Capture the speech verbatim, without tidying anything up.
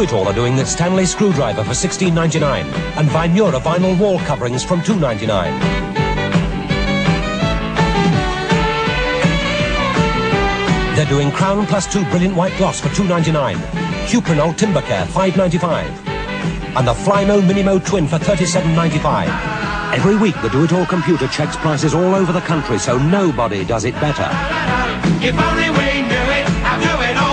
It All are doing this Stanley screwdriver for sixteen ninety-nine and Vinura vinyl wall coverings from two ninety-nine. They're doing Crown Plus two Brilliant White Gloss for two ninety-nine, Cuprinol Timber Care five ninety-five, and the Flymo Minimo Twin for thirty-seven ninety-five. Every week the Do It All computer checks prices all over the country, so nobody does it better. If only we knew it, how do it all.